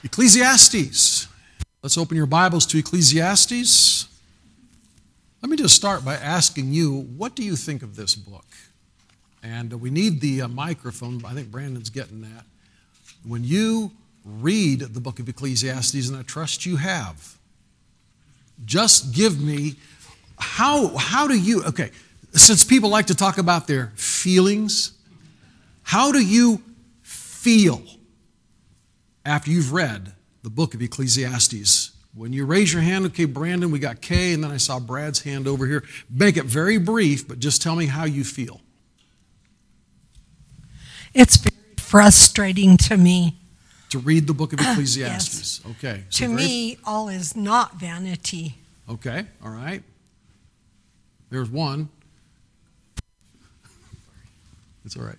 Ecclesiastes. Let's open your Bibles to Ecclesiastes. Let me just start by asking you, what do you think of this book? And we need the microphone. I think Brandon's getting that. When you read the book of Ecclesiastes, and I trust you have, just give me, how do you, okay, since people like to talk about their feelings, how do you feel after you've read the book of Ecclesiastes? When you raise your hand, okay, Brandon, we got Kay, and then I saw Brad's hand over here. Make it very brief, but just tell me how you feel. It's very frustrating to me. To read the book of Ecclesiastes. Yes. Okay. So to me, all is not vanity. Okay, all right. There's one. It's all right.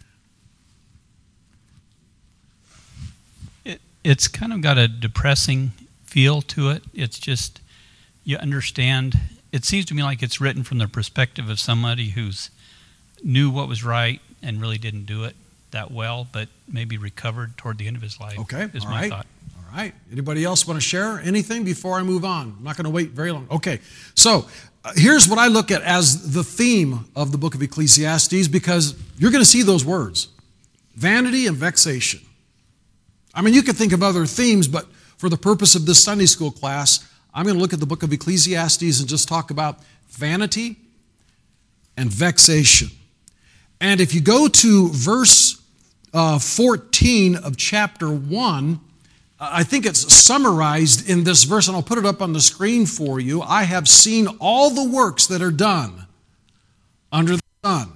It's kind of got a depressing feel to it. It's just, you understand, it seems to me like it's written from the perspective of somebody who's knew what was right and really didn't do it that well, but maybe recovered toward the end of his life. Okay, is all my right. thought. All right. Anybody else want to share anything before I move on? I'm not going to wait very long. Okay, so here's what I look at as the theme of the book of Ecclesiastes, because you're going to see those words, vanity and vexation. I mean, you could think of other themes, but for the purpose of this Sunday school class, I'm going to look at the book of Ecclesiastes and just talk about vanity and vexation. And if you go to verse 14 of chapter 1, I think it's summarized in this verse, and I'll put it up on the screen for you. I have seen all the works that are done under the sun.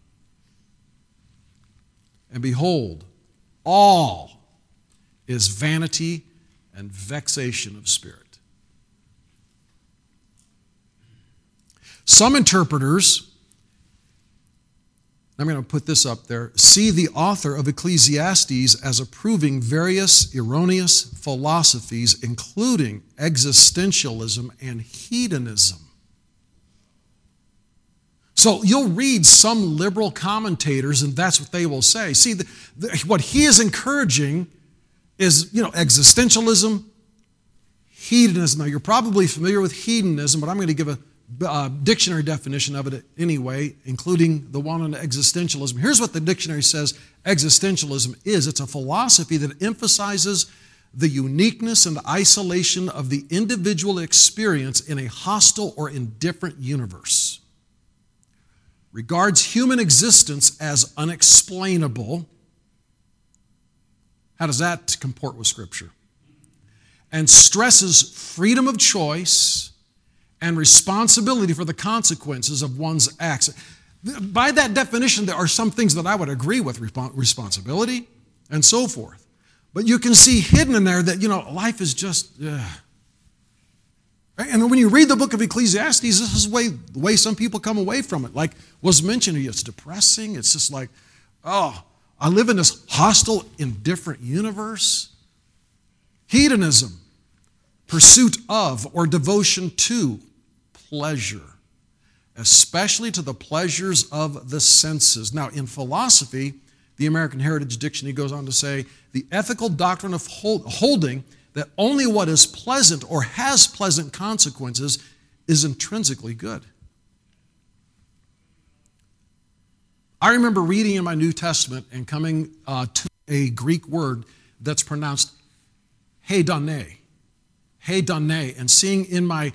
And behold, all is vanity and vexation of spirit. Some interpreters, I'm going to put this up there, see the author of Ecclesiastes as approving various erroneous philosophies, including existentialism and hedonism. So you'll read some liberal commentators, and that's what they will say. See, what he is encouraging is, existentialism, hedonism. Now, you're probably familiar with hedonism, but I'm going to give a dictionary definition of it anyway, including the one on existentialism. Here's what the dictionary says existentialism is. It's a philosophy that emphasizes the uniqueness and isolation of the individual experience in a hostile or indifferent universe. Regards human existence as unexplainable. How does that comport with Scripture? And stresses freedom of choice and responsibility for the consequences of one's acts. By that definition, there are some things that I would agree with, responsibility and so forth. But you can see hidden in there that, life is just, right? And when you read the book of Ecclesiastes, this is the way some people come away from it. Like was mentioned, it's depressing. It's just like, I live in this hostile, indifferent universe. Hedonism, pursuit of or devotion to pleasure, especially to the pleasures of the senses. Now, in philosophy, the American Heritage Dictionary goes on to say, the ethical doctrine of holding that only what is pleasant or has pleasant consequences is intrinsically good. I remember reading in my New Testament and coming to a Greek word that's pronounced hedone, and seeing in my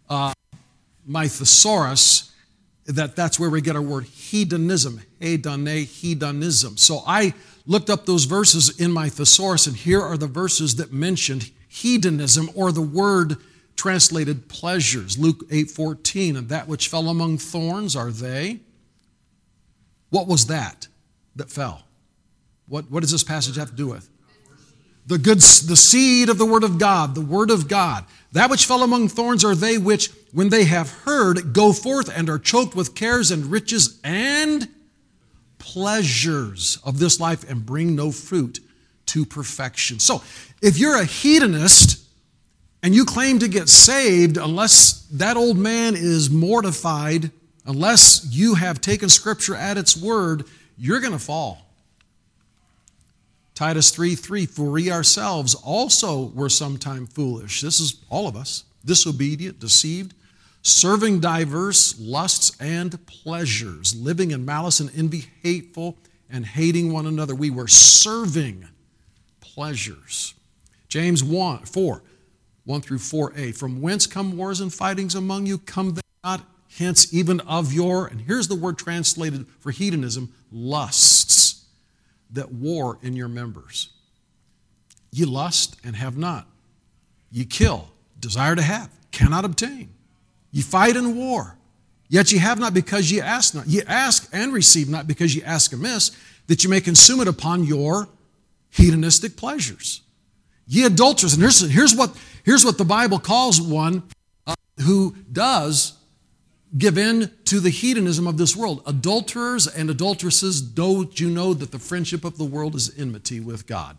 thesaurus that's where we get our word hedonism, hedonism. So I looked up those verses in my thesaurus, and here are the verses that mentioned hedonism, or the word translated pleasures. Luke 8:14, and that which fell among thorns are they. What was that fell? What does this passage have to do with? The seed of the word of God, the word of God. That which fell among thorns are they which, when they have heard, go forth and are choked with cares and riches and pleasures of this life and bring no fruit to perfection. So, if you're a hedonist and you claim to get saved, unless that old man is mortified, unless you have taken Scripture at its word, you're going to fall. Titus 3:3, for we ourselves also were sometime foolish. This is all of us, disobedient, deceived, serving diverse lusts and pleasures, living in malice and envy, hateful, and hating one another. We were serving pleasures. James 4, 1 through 4a, from whence come wars and fightings among you? Come they not hence even of your, and here's the word translated for hedonism, lusts that war in your members. Ye lust and have not. Ye kill, desire to have, cannot obtain. Ye fight and war, yet ye have not because ye ask not. Ye ask and receive not because ye ask amiss, that ye may consume it upon your hedonistic pleasures. Ye adulterers, and here's what the Bible calls one who does give in to the hedonism of this world. Adulterers and adulteresses, don't you know that the friendship of the world is enmity with God?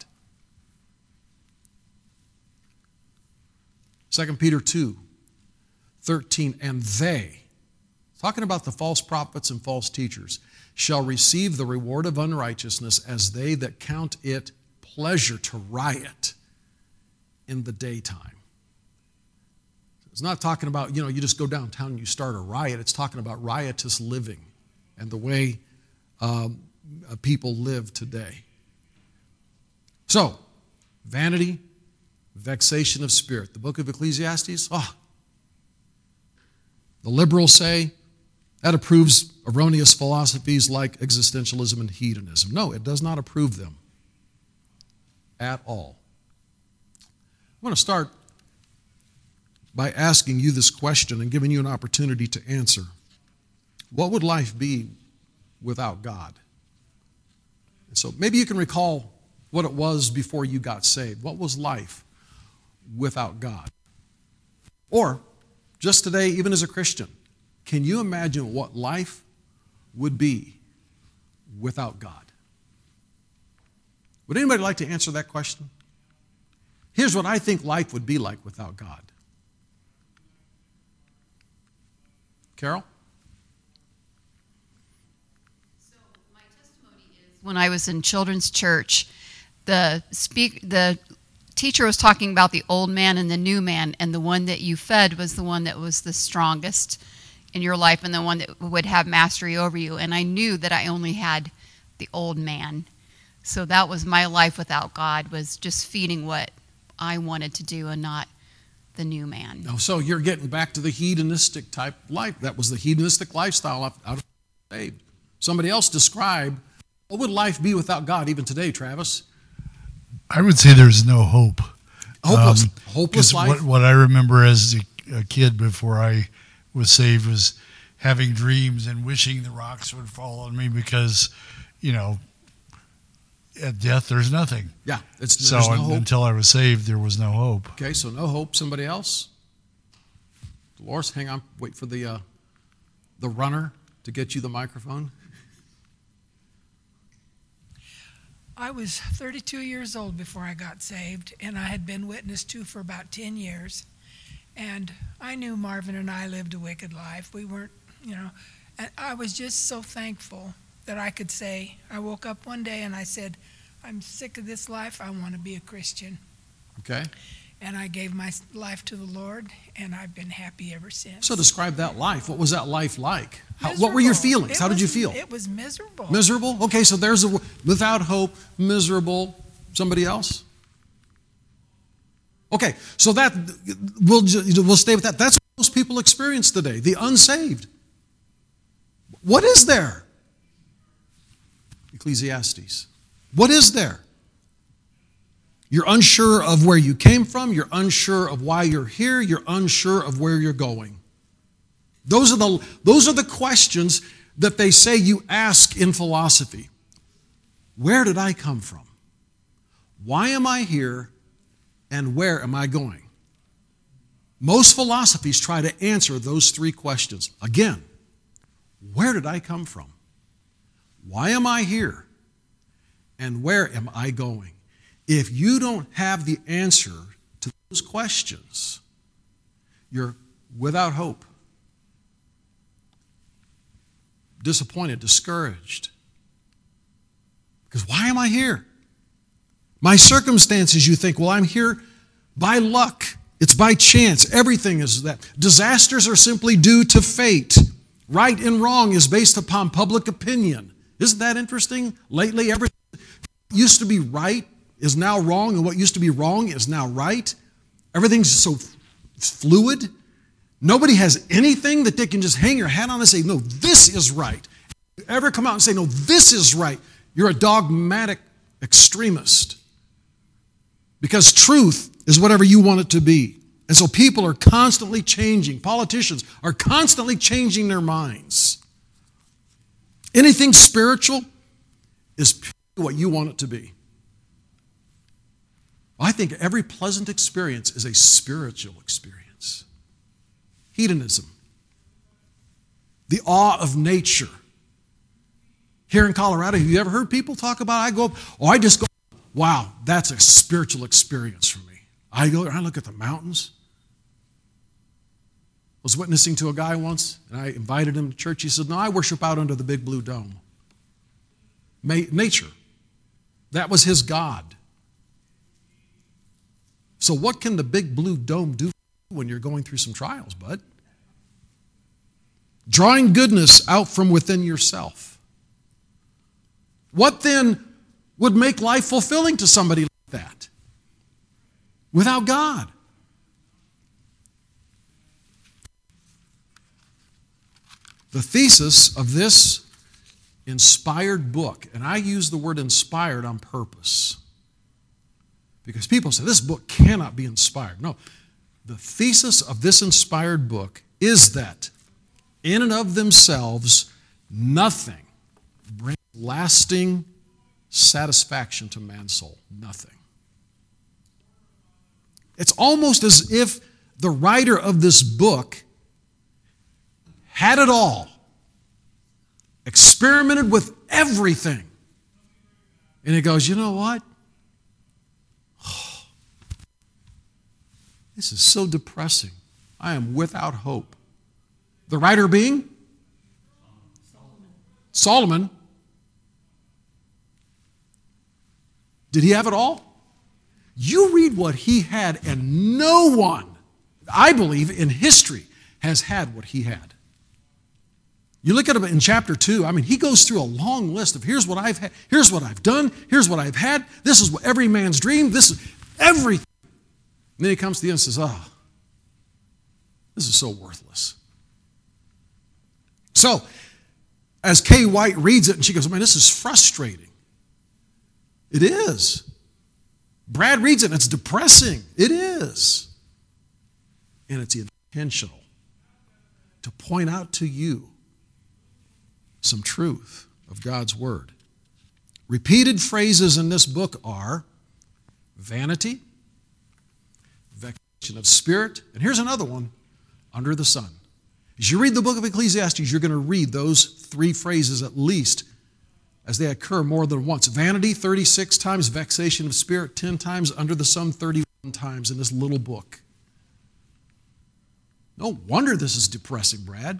2 Peter 2:13, and they, talking about the false prophets and false teachers, shall receive the reward of unrighteousness as they that count it pleasure to riot in the daytime. It's not talking about, you just go downtown and you start a riot. It's talking about riotous living and the way people live today. So, vanity, vexation of spirit. The book of Ecclesiastes, the liberals say that approves erroneous philosophies like existentialism and hedonism. No, it does not approve them at all. I want to start by asking you this question and giving you an opportunity to answer. What would life be without God? And so maybe you can recall what it was before you got saved. What was life without God? Or, just today, even as a Christian, can you imagine what life would be without God? Would anybody like to answer that question? Here's what I think life would be like without God. Carol? So my testimony is when I was in children's church, the teacher was talking about the old man and the new man, and the one that you fed was the one that was the strongest in your life and the one that would have mastery over you. And I knew that I only had the old man. So that was my life without God, was just feeding what I wanted to do and not the new man. Oh, so you're getting back to the hedonistic type life. That was the hedonistic lifestyle out of saved. Somebody else describe, what would life be without God even today, Travis? I would say there's no hope. Hopeless life? What I remember as a kid before I was saved was having dreams and wishing the rocks would fall on me because, at death there's nothing. Yeah. So there's no hope. Until I was saved, there was no hope. Okay, so no hope. Somebody else? Dolores, hang on. Wait for the runner to get you the microphone. I was 32 years old before I got saved, and I had been witnessed to for about 10 years. And I knew Marvin and I lived a wicked life. We weren't, and I was just so thankful that I could say, I woke up one day and I said, I'm sick of this life. I want to be a Christian. Okay. And I gave my life to the Lord, and I've been happy ever since. So describe that life. What was that life like? What were your feelings? How did you feel? It was miserable. Miserable? Okay, so there's without hope, miserable. Somebody else? Okay, so that we'll stay with that. That's what most people experience today, the unsaved. What is there? Ecclesiastes. What is there? You're unsure of where you came from. You're unsure of why you're here. You're unsure of where you're going. Those are the questions that they say you ask in philosophy. Where did I come from? Why am I here? And where am I going? Most philosophies try to answer those three questions. Again, where did I come from? Why am I here? And where am I going? If you don't have the answer to those questions, you're without hope, disappointed, discouraged. Because why am I here? My circumstances, you think, well, I'm here by luck. It's by chance. Everything is that. Disasters are simply due to fate. Right and wrong is based upon public opinion. Isn't that interesting? Lately, everything used to be right is now wrong, and what used to be wrong is now right. Everything's so fluid. Nobody has anything that they can just hang your hat on and say, no, this is right. If you ever come out and say, no, this is right, you're a dogmatic extremist. Because truth is whatever you want it to be. And so people are constantly changing. Politicians are constantly changing their minds. Anything spiritual is purely what you want it to be. I think every pleasant experience is a spiritual experience. Hedonism, the awe of nature. Here in Colorado, have you ever heard people talk about, I just go, wow, that's a spiritual experience for me. I look at the mountains. I was witnessing to a guy once, and I invited him to church. He said, no, I worship out under the big blue dome. Nature. That was his God. So what can the big blue dome do when you're going through some trials, bud? Drawing goodness out from within yourself. What then would make life fulfilling to somebody like that? Without God. The thesis of this inspired book, and I use the word inspired on purpose, because people say this book cannot be inspired. No, the thesis of this inspired book is that in and of themselves, nothing brings lasting satisfaction to man's soul. Nothing. It's almost as if the writer of this book had it all, experimented with everything, and he goes, you know what? This is so depressing. I am without hope. The writer being? Solomon. Did he have it all? You read what he had, and no one, I believe, in history has had what he had. You look at him in chapter 2, he goes through a long list of here's what I've had, here's what I've done, here's what I've had, this is what every man's dream, this is everything. And then he comes to the end and says, this is so worthless. So, as Kay White reads it, and she goes, man, this is frustrating. It is. Brad reads it, and it's depressing. It is. And it's intentional to point out to you some truth of God's Word. Repeated phrases in this book are vanity, vexation of spirit, and here's another one, under the sun. As you read the book of Ecclesiastes, you're going to read those three phrases at least as they occur more than once. Vanity 36 times, vexation of spirit 10 times, under the sun 31 times in this little book. No wonder this is depressing, Brad.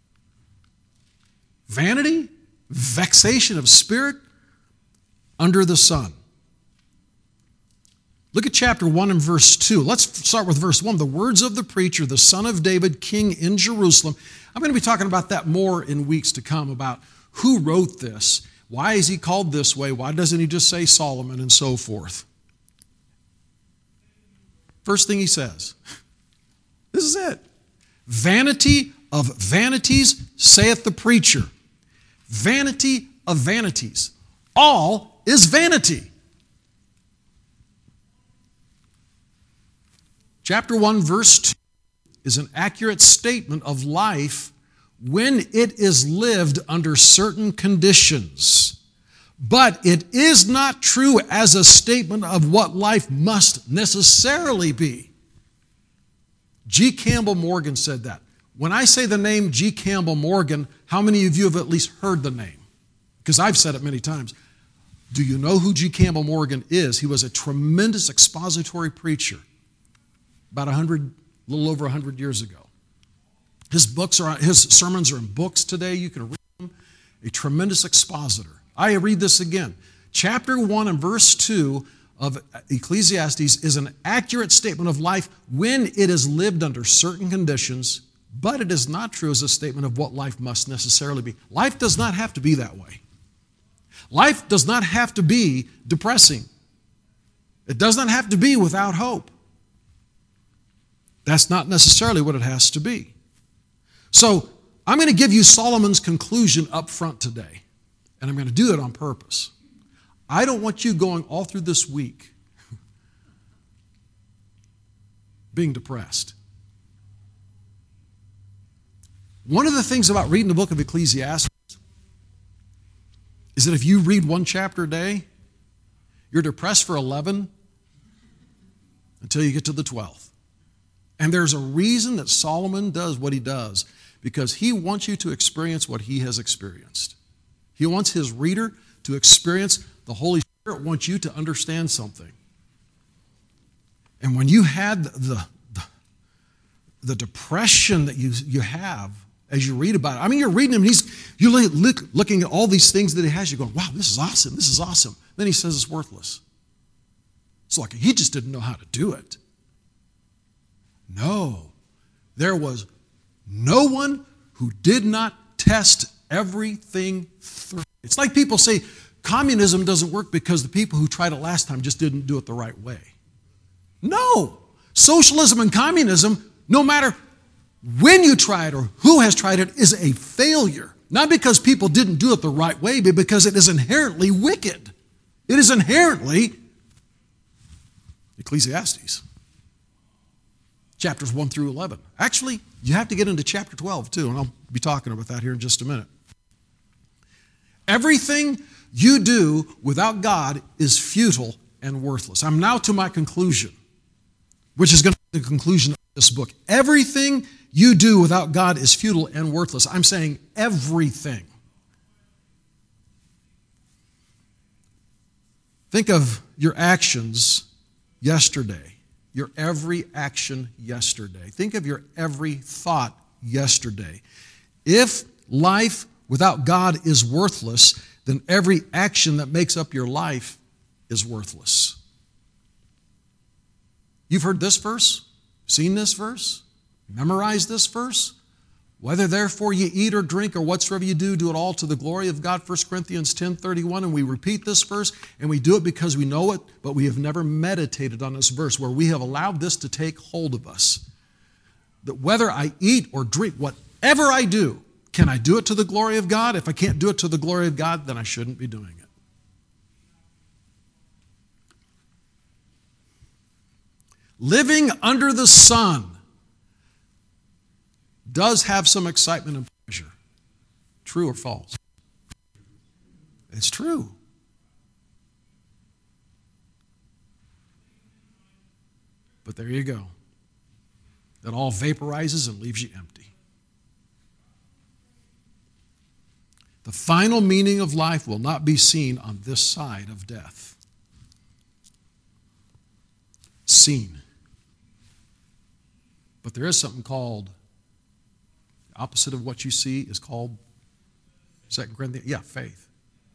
Vanity, vexation of spirit, under the sun. Look at chapter 1 and verse 2. Let's start with verse 1. The words of the preacher, the son of David, king in Jerusalem. I'm going to be talking about that more in weeks to come, about who wrote this. Why is he called this way? Why doesn't he just say Solomon and so forth? First thing he says, this is it. Vanity of vanities, saith the preacher. Vanity of vanities. All is vanity. Chapter 1, verse 2 is an accurate statement of life when it is lived under certain conditions. But it is not true as a statement of what life must necessarily be. G. Campbell Morgan said that. When I say the name G. Campbell Morgan, how many of you have at least heard the name? Because I've said it many times. Do you know who G. Campbell Morgan is? He was a tremendous expository preacher about a little over 100 years ago. His sermons are in books today. You can read them. A tremendous expositor. I read this again. Chapter 1 and verse 2 of Ecclesiastes is an accurate statement of life when it is lived under certain conditions, but it is not true as a statement of what life must necessarily be. Life does not have to be that way. Life does not have to be depressing. It does not have to be without hope. That's not necessarily what it has to be. So I'm going to give you Solomon's conclusion up front today, and I'm going to do it on purpose. I don't want you going all through this week being depressed. One of the things about reading the book of Ecclesiastes is that if you read one chapter a day, you're depressed for 11 until you get to the 12th. And there's a reason that Solomon does what he does, because he wants you to experience what he has experienced. He wants his reader to experience the Holy Spirit wants you to understand something. And when you had the depression that you have as you read about it, I mean, you're reading him, and you're looking at all these things that he has, you're going, wow, this is awesome, this is awesome. Then he says it's worthless. It's like he just didn't know how to do it. No, there was no one who did not test everything through. It's like people say communism doesn't work because the people who tried it last time just didn't do it the right way. No, socialism and communism, no matter when you try it or who has tried it, is a failure. Not because people didn't do it the right way, but because it is inherently wicked. It is inherently Ecclesiastes. Chapters 1 through 11. Actually, you have to get into chapter 12 too, and I'll be talking about that here in just a minute. Everything you do without God is futile and worthless. I'm now to my conclusion, which is going to be the conclusion of this book. Everything you do without God is futile and worthless. I'm saying everything. Think of your actions yesterday. Your every action yesterday. Think of your every thought yesterday. If life without God is worthless, then every action that makes up your life is worthless. You've heard this verse, seen this verse, memorized this verse. Whether therefore you eat or drink or whatsoever you do, do it all to the glory of God, 1 Corinthians 10:31. And we repeat this verse, and we do it because we know it, but we have never meditated on this verse, where we have allowed this to take hold of us. That whether I eat or drink, whatever I do, can I do it to the glory of God? If I can't do it to the glory of God, then I shouldn't be doing it. Living under the sun does have some excitement and pleasure. True or false? It's true. But there you go. That all vaporizes and leaves you empty. The final meaning of life will not be seen on this side of death. Seen. But there is something called, the opposite of what you see is called 2 Corinthians, faith.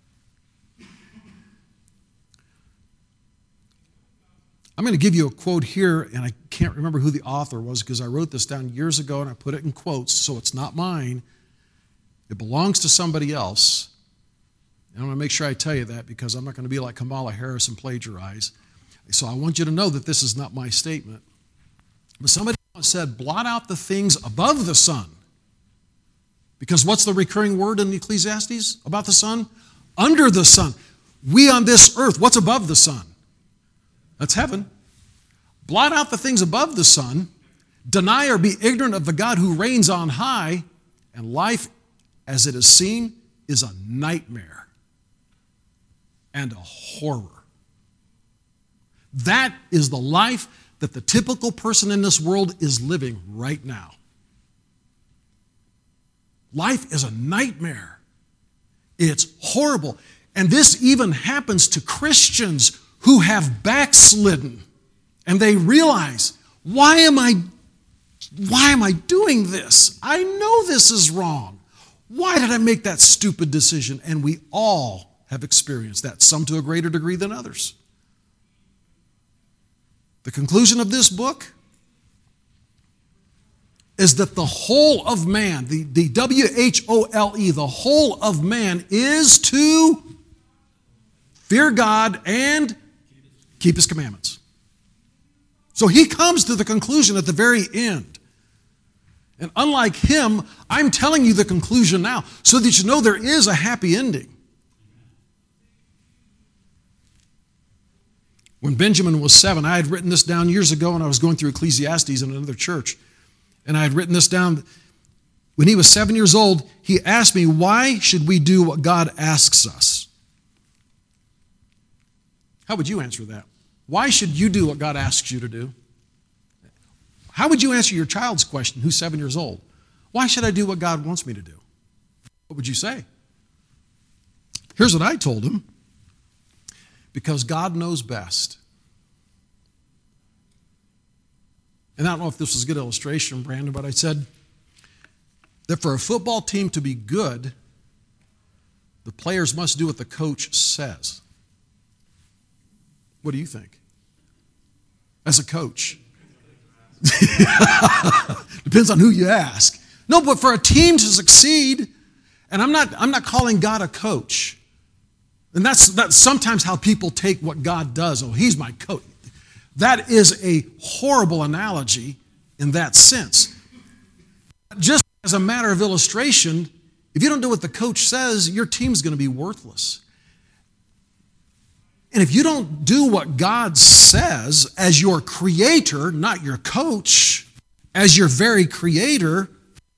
I'm going to give you a quote here, and I can't remember who the author was because I wrote this down years ago and I put it in quotes, so it's not mine. It belongs to somebody else. And I want to make sure I tell you that because I'm not going to be like Kamala Harris and plagiarize. So I want you to know that this is not my statement. But somebody once said, blot out the things above the sun. Because what's the recurring word in Ecclesiastes about the sun? Under the sun. We on this earth, what's above the sun? That's heaven. Blot out the things above the sun. Deny or be ignorant of the God who reigns on high. And life, as it is seen, is a nightmare and a horror. That is the life that the typical person in this world is living right now. Life is a nightmare. It's horrible. And this even happens to Christians who have backslidden. And they realize, why am I doing this? I know this is wrong. Why did I make that stupid decision? And we all have experienced that, some to a greater degree than others. The conclusion of this book is that the whole of man, the W-H-O-L-E, the whole of man is to fear God and keep His commandments. So he comes to the conclusion at the very end. And unlike him, I'm telling you the conclusion now so that you know there is a happy ending. When Benjamin was 7, I had written this down years ago when I was going through Ecclesiastes in another church. And I had written this down. When he was 7 years old, he asked me, why should we do what God asks us? How would you answer that? Why should you do what God asks you to do? How would you answer your child's question, who's 7 years old? Why should I do what God wants me to do? What would you say? Here's what I told him. Because God knows best. And I don't know if this was a good illustration, Brandon, but I said that for a football team to be good, the players must do what the coach says. What do you think? As a coach. Depends on who you ask. No, but for a team to succeed, and I'm not calling God a coach. And that's sometimes how people take what God does. Oh, he's my coach. That is a horrible analogy in that sense. Just as a matter of illustration, if you don't do what the coach says, your team's going to be worthless. And if you don't do what God says as your creator, not your coach, as your very creator,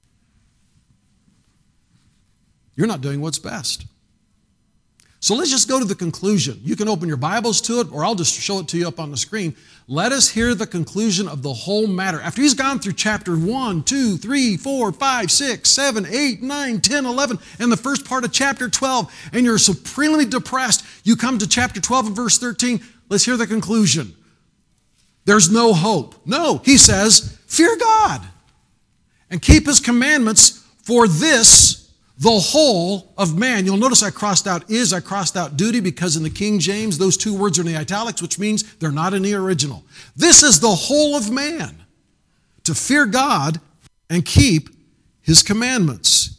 you're not doing what's best. So let's just go to the conclusion. You can open your Bibles to it, or I'll just show it to you up on the screen. Let us hear the conclusion of the whole matter. After he's gone through chapter 1, 2, 3, 4, 5, 6, 7, 8, 9, 10, 11, and the first part of chapter 12, and you're supremely depressed, you come to chapter 12 and verse 13. Let's hear the conclusion. There's no hope. No, he says, fear God and keep His commandments, for this the whole of man. You'll notice I crossed out is, I crossed out duty, because in the King James, those two words are in the italics, which means they're not in the original. This is the whole of man, to fear God and keep His commandments.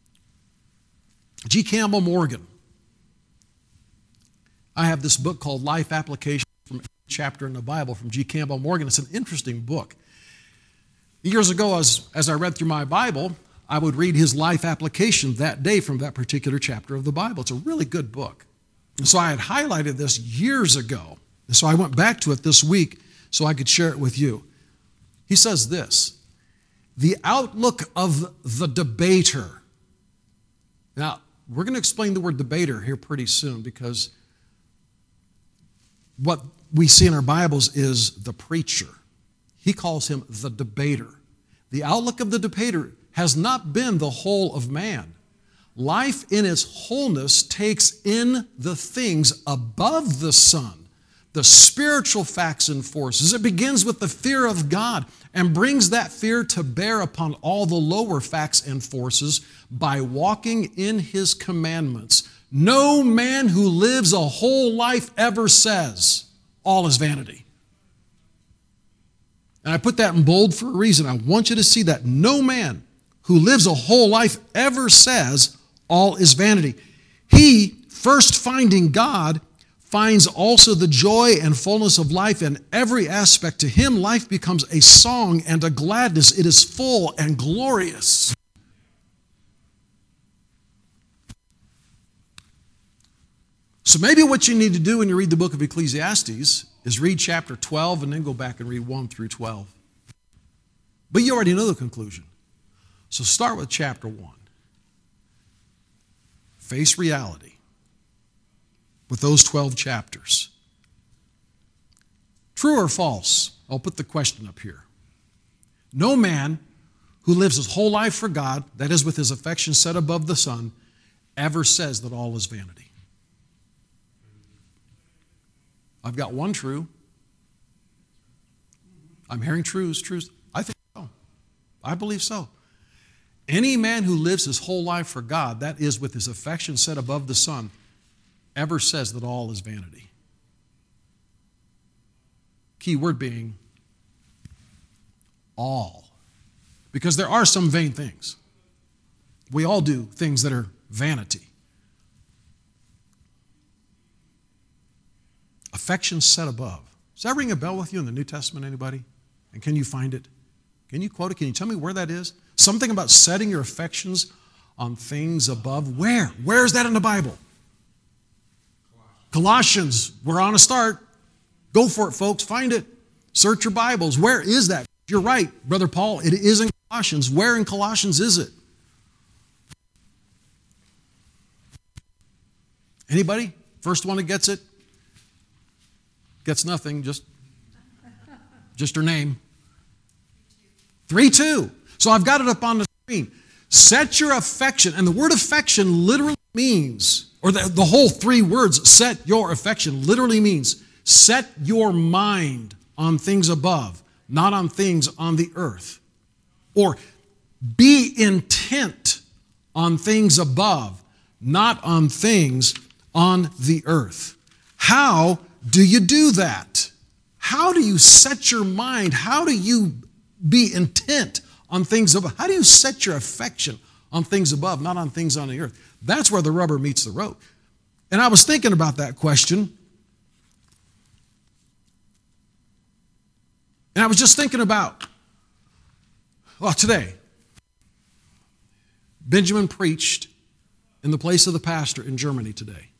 G. Campbell Morgan. I have this book called Life Application from every chapter in the Bible from G. Campbell Morgan. It's an interesting book. Years ago, as I read through my Bible, I would read his life application that day from that particular chapter of the Bible. It's a really good book. And so I had highlighted this years ago. And so I went back to it this week so I could share it with you. He says this, the outlook of the debater. Now, we're going to explain the word debater here pretty soon, because what we see in our Bibles is the preacher. He calls him the debater. The outlook of the debater has not been the whole of man. Life in its wholeness takes in the things above the sun, the spiritual facts and forces. It begins with the fear of God and brings that fear to bear upon all the lower facts and forces by walking in His commandments. No man who lives a whole life ever says, all is vanity. And I put that in bold for a reason. I want you to see that. No man who lives a whole life ever says all is vanity. He, first finding God, finds also the joy and fullness of life in every aspect. To him, life becomes a song and a gladness. It is full and glorious. So maybe what you need to do when you read the book of Ecclesiastes is read chapter 12 and then go back and read 1 through 12. But you already know the conclusion. So start with chapter 1. Face reality with those 12 chapters. True or false? I'll put the question up here. No man who lives his whole life for God, that is with his affection set above the sun, ever says that all is vanity. I've got one true. I'm hearing truths. I think so. I believe so. Any man who lives his whole life for God, that is with his affection set above the sun, ever says that all is vanity. Key word being all. Because there are some vain things. We all do things that are vanity. Affection set above. Does that ring a bell with you in the New Testament, anybody? And can you find it? Can you quote it? Can you tell me where that is? Something about setting your affections on things above. Where? Where is that in the Bible? Colossians. We're on a start. Go for it, folks. Find it. Search your Bibles. Where is that? You're right, Brother Paul. It is in Colossians. Where in Colossians is it? Anybody? First one that gets it? Gets nothing, just her name. 3:2. So I've got it up on the screen. Set your affection, and the word affection literally means, or the whole three words, set your affection, literally means set your mind on things above, not on things on the earth. Or be intent on things above, not on things on the earth. How do you do that? How do you set your mind? How do you be intent on things above? How do you set your affection on things above, not on things on the earth? That's where the rubber meets the road. And I was thinking about that question. And I was just thinking about, well, today, Benjamin preached in the place of the pastor in Germany today.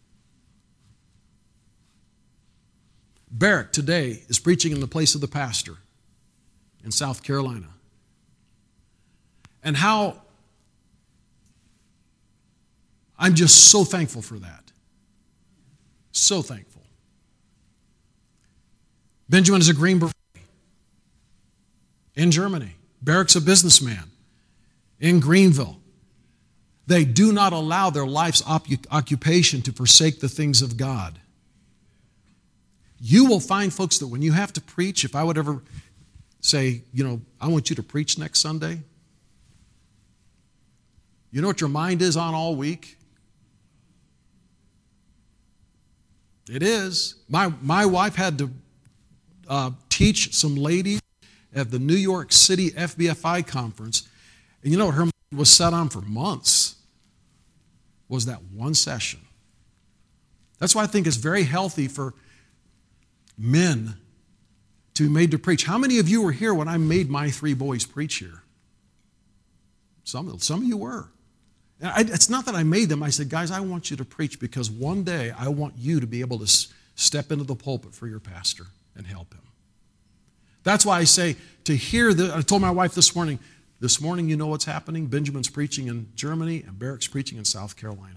Barrick today is preaching in the place of the pastor in South Carolina. And how I'm just so thankful for that. So thankful. Benjamin is a Green Beret in Germany. Barrick's a businessman in Greenville. They do not allow their life's occupation to forsake the things of God. You will find, folks, that when you have to preach, if I would ever say, I want you to preach next Sunday, you know what your mind is on all week? It is. My wife had to teach some ladies at the New York City FBFI conference, and you know what her mind was set on for months? Was that one session. That's why I think it's very healthy for men to be made to preach. How many of you were here when I made my three boys preach here? Some of you were. And it's not that I made them. I said, guys, I want you to preach because one day I want you to be able to step into the pulpit for your pastor and help him. That's why I say to hear I told my wife this morning, you know what's happening? Benjamin's preaching in Germany and Barrick's preaching in South Carolina.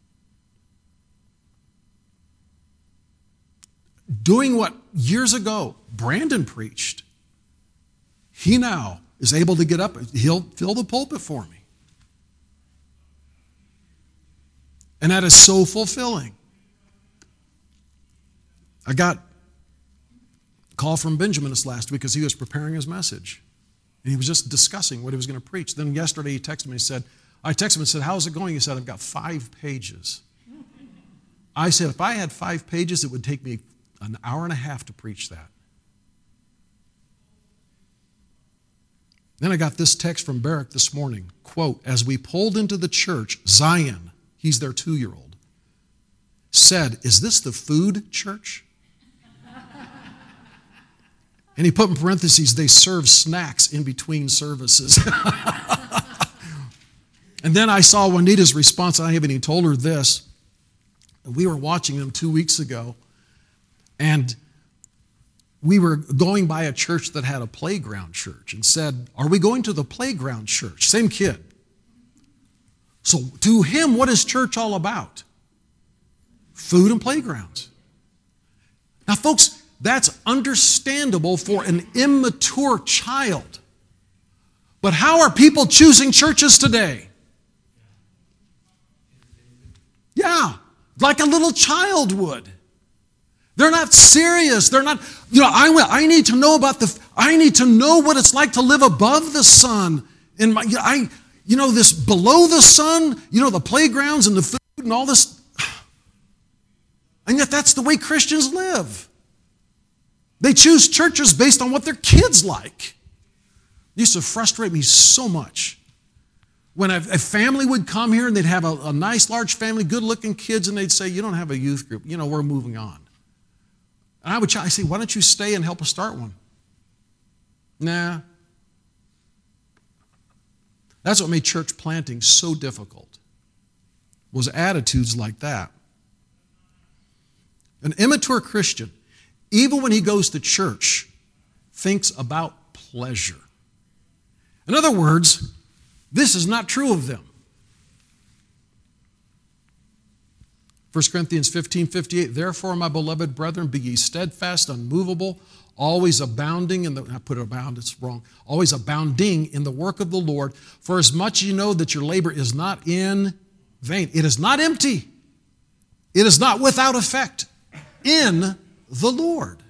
Doing what years ago Brandon preached. He now is able to get up. He'll fill the pulpit for me. And that is so fulfilling. I got a call from Benjamin this last week because he was preparing his message. And he was just discussing what he was going to preach. Then yesterday he texted me and said, how's it going? He said, I've got 5 pages. I said, if I had 5 pages, it would take me an hour and a half to preach that. Then I got this text from Barrick this morning. Quote, as we pulled into the church, Zion, he's their 2-year-old, said, is this the food church? And he put in parentheses, they serve snacks in between services. And then I saw Juanita's response, and I haven't even told her this. We were watching them 2 weeks ago, and we were going by a church that had a playground church and said, are we going to the playground church? Same kid. So to him, what is church all about? Food and playgrounds. Now, folks, that's understandable for an immature child. But how are people choosing churches today? Yeah, like a little child would. They're not serious. They're not, I need to know I need to know what it's like to live above the sun. This below the sun, the playgrounds and the food and all this. And yet that's the way Christians live. They choose churches based on what their kids like. It used to frustrate me so much. When a family would come here and they'd have a nice large family, good-looking kids, and they'd say, you don't have a youth group. We're moving on. And I say, why don't you stay and help us start one? Nah. That's what made church planting so difficult, was attitudes like that. An immature Christian, even when he goes to church, thinks about pleasure. In other words, this is not true of them. 1 Corinthians 15:58, therefore, my beloved brethren, be ye steadfast, unmovable, always abounding in the, I put abound, it's wrong, always abounding in the work of the Lord, for as much as you know that your labor is not in vain. It is not empty. It is not without effect in the Lord.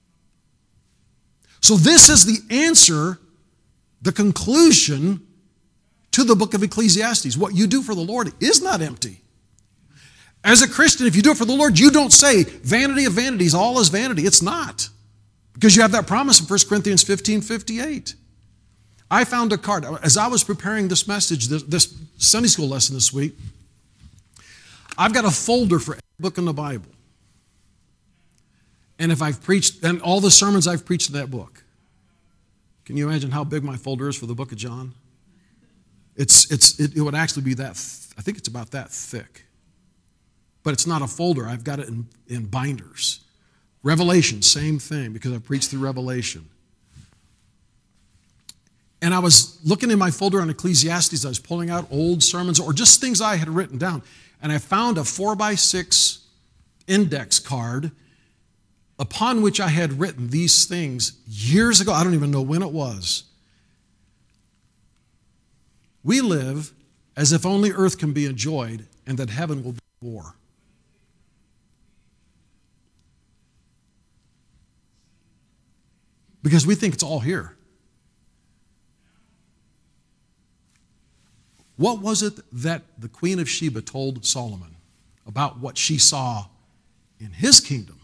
So this is the answer, the conclusion to the book of Ecclesiastes. What you do for the Lord is not empty. As a Christian, if you do it for the Lord, you don't say, vanity of vanities, all is vanity. It's not. Because you have that promise in 1 Corinthians 15:58. I found a card. As I was preparing this message, this Sunday school lesson this week, I've got a folder for every book in the Bible. And if I've preached, and all the sermons I've preached in that book. Can you imagine how big my folder is for the book of John? It would actually be that, I think it's about that thick. But it's not a folder. I've got it in binders. Revelation, same thing, because I preached through Revelation. And I was looking in my folder on Ecclesiastes. I was pulling out old sermons or just things I had written down. And I found a 4x6 index card upon which I had written these things years ago. I don't even know when it was. We live as if only earth can be enjoyed and that heaven will be war. Because we think it's all here. What was it that the Queen of Sheba told Solomon about what she saw in his kingdom?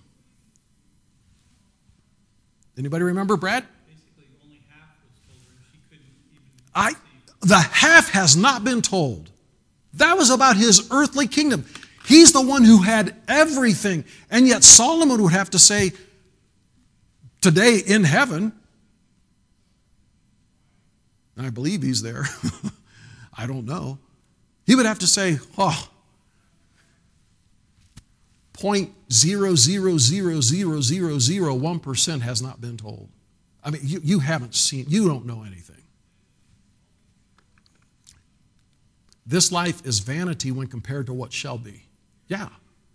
Anybody remember, Brad? Basically, only half was told her. She couldn't even The half has not been told. That was about his earthly kingdom. He's the one who had everything. And yet Solomon would have to say, today in heaven, and I believe he's there, I don't know, he would have to say, 0.0000001% has not been told. I mean, you haven't seen, you don't know anything. This life is vanity when compared to what shall be. Yeah.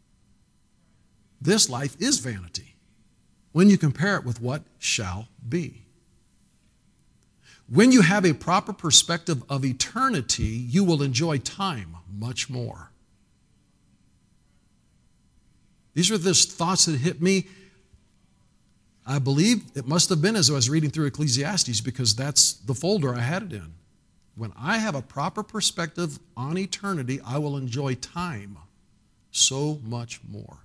This life is vanity when you compare it with what shall be. When you have a proper perspective of eternity, you will enjoy time much more. These are just thoughts that hit me. I believe it must have been as I was reading through Ecclesiastes, because that's the folder I had it in. When I have a proper perspective on eternity, I will enjoy time so much more.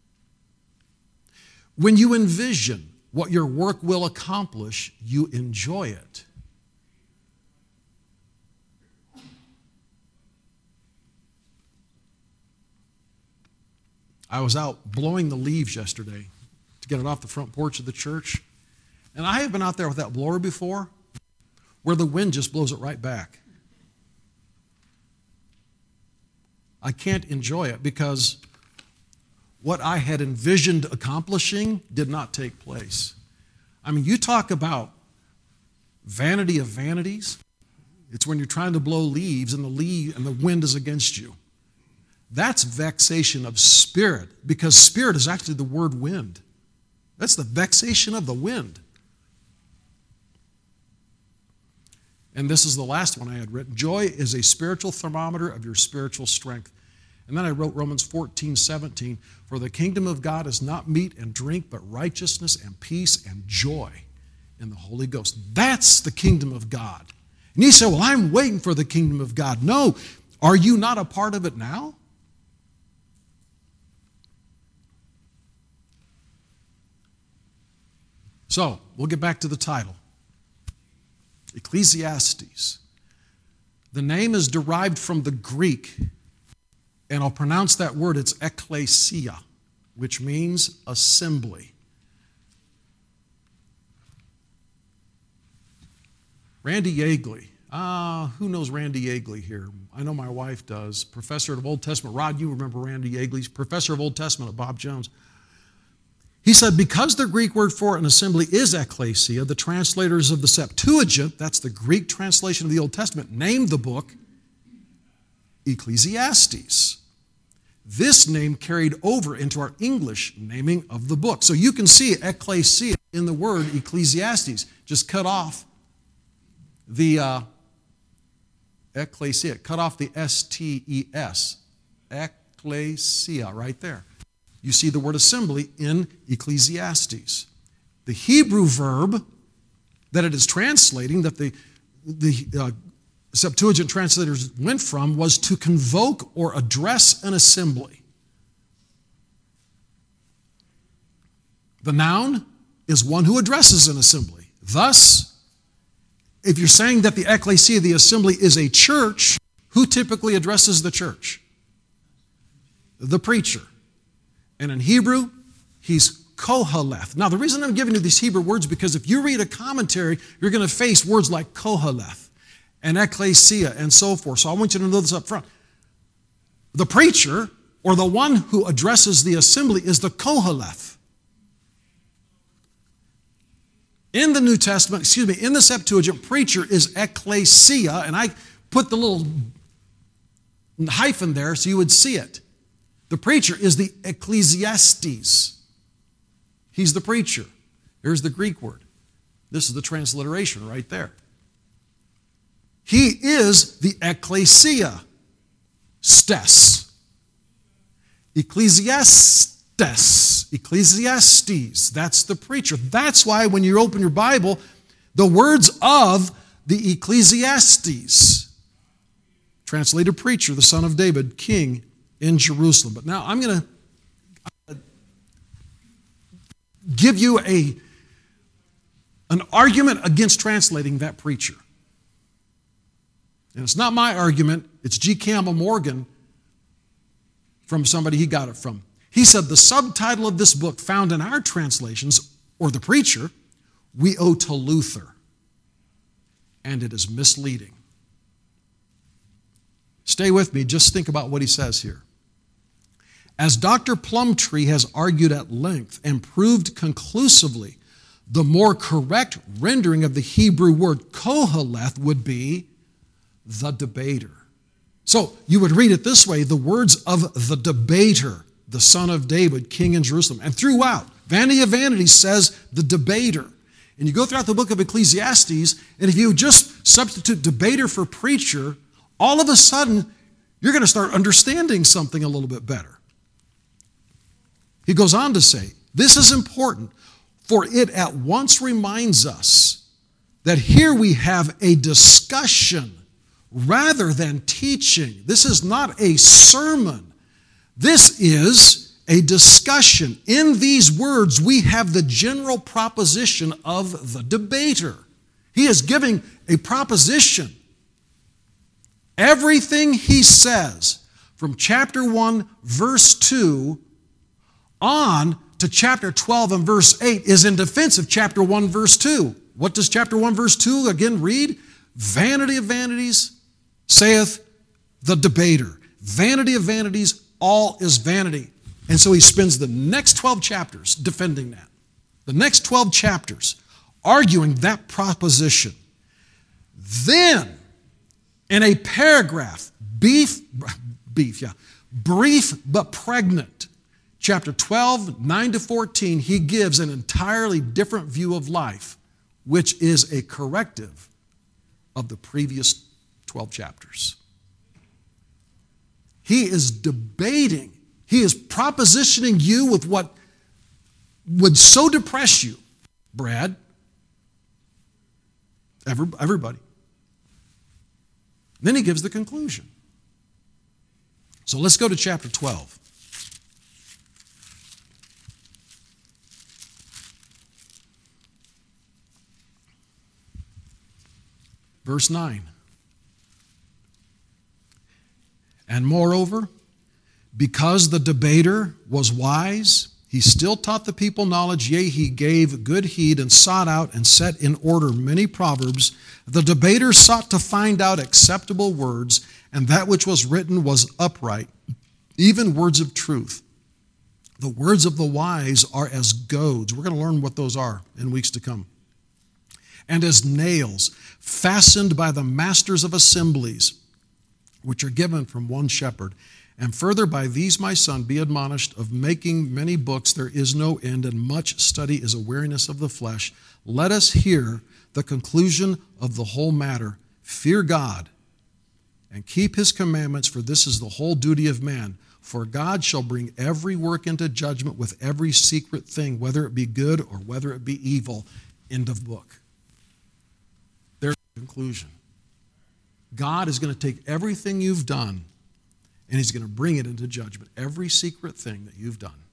When you envision what your work will accomplish, you enjoy it. I was out blowing the leaves yesterday to get it off the front porch of the church. And I have been out there with that blower before, where the wind just blows it right back. I can't enjoy it because what I had envisioned accomplishing did not take place. I mean, you talk about vanity of vanities. It's when you're trying to blow leaves and the wind is against you. That's vexation of spirit, because spirit is actually the word wind. That's the vexation of the wind. And this is the last one I had written. Joy is a spiritual thermometer of your spiritual strength. And then I wrote Romans 14:17. For the kingdom of God is not meat and drink, but righteousness and peace and joy in the Holy Ghost. That's the kingdom of God. And you say, well, I'm waiting for the kingdom of God. No. Are you not a part of it now? So, we'll get back to the title. Ecclesiastes. The name is derived from the Greek, and I'll pronounce that word, it's ekklesia, which means assembly. Randy Yeagley. Who knows Randy Yeagley here? I know my wife does. Professor of Old Testament. Rod, you remember Randy Yeagley, professor of Old Testament at Bob Jones. He said, because the Greek word for an assembly is ekklesia, the translators of the Septuagint, that's the Greek translation of the Old Testament, named the book Ecclesiastes. This name carried over into our English naming of the book. So you can see ekklesia in the word Ecclesiastes. Just cut off the ekklesia, cut off the S-T-E-S. Ekklesia, right there. You see the word assembly in Ecclesiastes. The Hebrew verb that it is translating, that the Septuagint translators went from, was to convoke or address an assembly. The noun is one who addresses an assembly. Thus, if you're saying that the ecclesia, the assembly, is a church, who typically addresses the church? The preacher. And in Hebrew, he's Koheleth. Now, the reason I'm giving you these Hebrew words, because if you read a commentary, you're going to face words like Koheleth and ecclesia and so forth. So I want you to know this up front. The preacher, or the one who addresses the assembly, is the Koheleth. In the New Testament, in the Septuagint, preacher is ecclesia, and I put the little hyphen there so you would see it. The preacher is the Ecclesiastes. He's the preacher. Here's the Greek word. This is the transliteration right there. He is the ecclesia. Stes. Ecclesiastes. That's the preacher. That's why when you open your Bible, the words of the Ecclesiastes, translated preacher, the son of David, king in Jerusalem. But now I'm going to give you an argument against translating that preacher. And it's not my argument. It's G. Campbell Morgan, from somebody he got it from. He said the subtitle of this book found in our translations, or the preacher, we owe to Luther. And it is misleading. Stay with me. Just think about what he says here. As Dr. Plumtree has argued at length and proved conclusively, the more correct rendering of the Hebrew word Koheleth would be the debater. So you would read it this way, the words of the debater, the son of David, king in Jerusalem. And throughout, Vanity of Vanities says the debater. And you go throughout the book of Ecclesiastes, and if you just substitute debater for preacher, all of a sudden, you're going to start understanding something a little bit better. He goes on to say, this is important, for it at once reminds us that here we have a discussion rather than teaching. This is not a sermon. This is a discussion. In these words, we have the general proposition of the debater. He is giving a proposition. Everything he says from chapter 1, verse 2, on to chapter 12 and verse 8 is in defense of chapter 1, verse 2. What does chapter 1, verse 2 again read? Vanity of vanities, saith the debater. Vanity of vanities, all is vanity. And so he spends the next 12 chapters defending that. The next 12 chapters arguing that proposition. Then, in a paragraph, brief but pregnant, chapter 12, 9 to 14, he gives an entirely different view of life, which is a corrective of the previous 12 chapters. He is debating, he is propositioning you with what would so depress you, Brad, everybody. Then he gives the conclusion. So let's go to chapter 12. Verse 9. And moreover, because the debater was wise, he still taught the people knowledge, yea, he gave good heed and sought out and set in order many proverbs. The debater sought to find out acceptable words, and that which was written was upright, even words of truth. The words of the wise are as goads. We're going to learn what those are in weeks to come. And as nails fastened by the masters of assemblies, which are given from one shepherd. And further, by these, my son, be admonished, of making many books there is no end, and much study is a weariness of the flesh. Let us hear the conclusion of the whole matter. Fear God and keep his commandments, for this is the whole duty of man. For God shall bring every work into judgment with every secret thing, whether it be good or whether it be evil. End of book. There's the conclusion. God is going to take everything you've done and he's going to bring it into judgment. Every secret thing that you've done.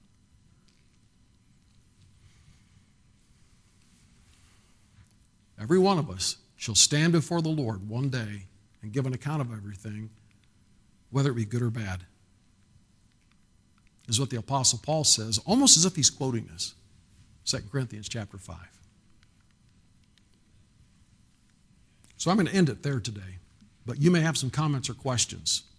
Every one of us shall stand before the Lord one day and give an account of everything, whether it be good or bad. This is what the Apostle Paul says, almost as if he's quoting this. 2 Corinthians chapter 5. So I'm going to end it there today. But you may have some comments or questions.